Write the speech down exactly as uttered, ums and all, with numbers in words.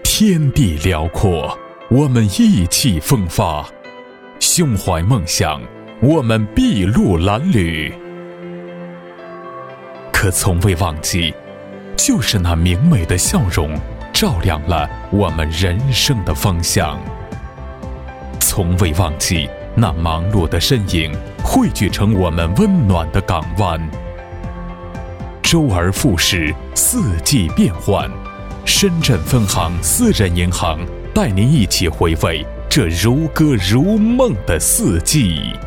天地辽阔，我们意气风发；胸怀梦想，我们筚路蓝缕。可从未忘记，就是那明媚的笑容，照亮了我们人生的方向。从未忘记，那忙碌的身影，汇聚成我们温暖的港湾。周而复始，四季变换。深圳分行私人银行带您一起回味这如歌如梦的四季。